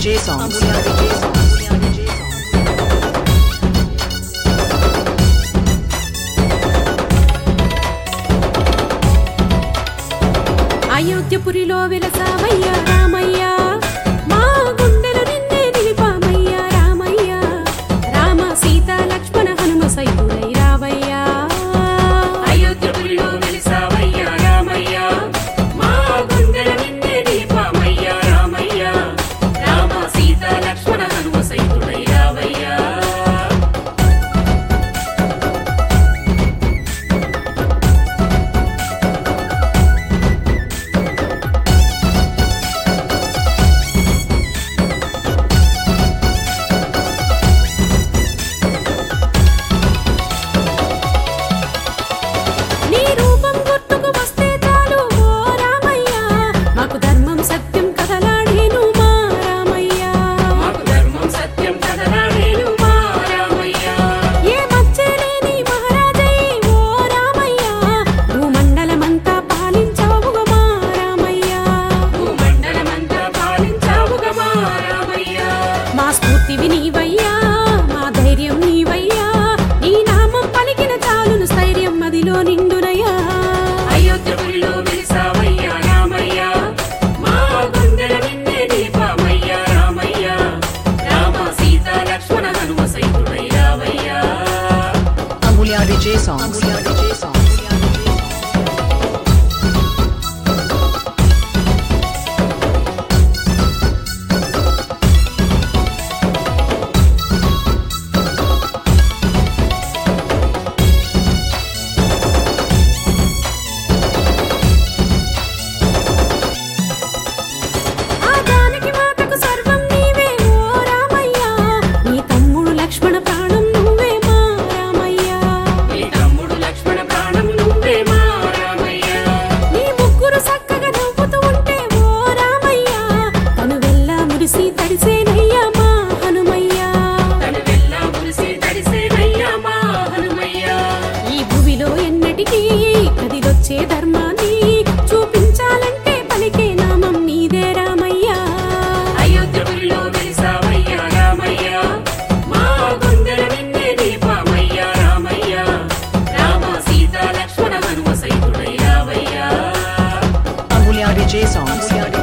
DJ songs. అయోధ్యపురిలో వెలసావయ్య Ramayya మా గుండెలు నిన్నే నిలిపామయ్య రామయ్య రామ సీత లక్ష్మణ హనుమ సైతుడై రావయ్య అయోధ్యపురిలో వెలసావయ్య రామయ్య మా గుండెలు నిన్నే నిలిపామయ్య రామయ్య రామ సీత లక్ష్మణ హనుమ సైతుడై రావయ్య నీ రూపం గుర్తుకు వస్తే చాలు ఓ రామయ్య మాకు ధర్మం సత్యం కదలాడేను మా రామయ్య మాకు ధర్మం సత్యం కదలాడేను మా రామయ్య ఏ మచ్చే లేని మహారాజై ఓ రామయ్య భూమండలమంతా పాలించావుగా మా రామయ్య భూమండలమంతా పాలించావుగా మా రామయ్య మా స్ఫూర్తివి నీవయ్యా మా ధైర్యం నీవయ్యా నీ నామం పలికిన చాలును స్థైర్యం మదిలో నిండునయ్యా అయోధ్యపురిలో వెలసావయ్య రామయ్య మా గుండెల నిన్నే నిలిపామయ్య రామయ్య రామ సీత లక్ష్మణ హనుమ సైతుడై రావయ్య Amulya DJ songs. ఆ జానకి మాతకు సర్వం నీవే ఓ రామయ్య నీ తమ్ముడు లక్ష్మణ ప్రాణం నువ్వే మా రామయ్య నీ తమ్ముడు లక్ష్మణ ప్రాణం నువ్వే మా రామయ్య నీ ముగ్గురు చక్కగా నవ్వుతూ ఉంటే ఓ రామయ్య తను వెళ్ళ మురిసి తడిసేనయ్యా మా హనుమయ్య తను వెళ్ళా మురిసి తడిసేనయ్యా మా హనుమయ్య ఈ భూమిలో ఎన్నటికీ కదిలొచ్చే ధర్మాన్ని చూపించాలంటే పలికే నామం నీదే రామయ్య అయోధ్యపురిలో వెలసావయ్య రామయ్య మా గుండెల నిన్నే నిలిపామయ్య రామయ్య రామ సీత లక్ష్మణ హనుమ సైతుడై రావయ్య Amulya DJ songs.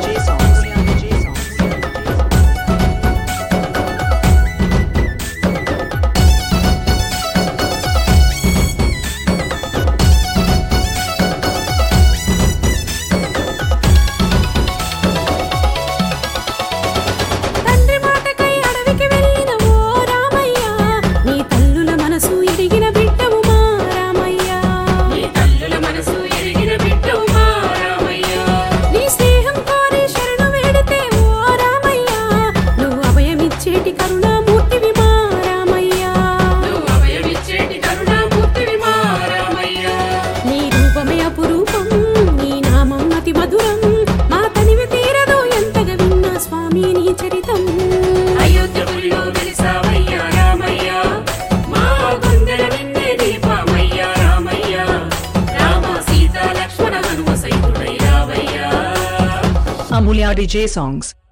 తండ్రి మాటకై అడవికి వెళ్ళిన ఓ రామయ్య నీ తల్లుల మనసు ఎరిగిన బిడ్డవు మా రామయ్య నీ తల్లుల మనసు ఎరిగిన బిడ్డవు మా రామయ్య నీ స్నేహం కోరి శరణు వేడితే ఓ రామయ్య నువ్వు అభయమిచ్చేటి కరుణామూర్తివి మా రామయ్య నువ్వు అభయమిచ్చేటి కరుణామూర్తివి మా రామయ్య నీ రూపమే అపురూపం నీ నామం అతి మధురం మా తనివి తీరదు ఎంతగా విన్నా స్వామి నీ చరితం అయోధ్యపురిలో వెలసావయ్య రామయ్య మా గుండెల నిన్నే నిలిపామయ్య రామయ్య రామ సీత లక్ష్మణ హనుమ సైతుడై రావయ్య Amulya DJ songs.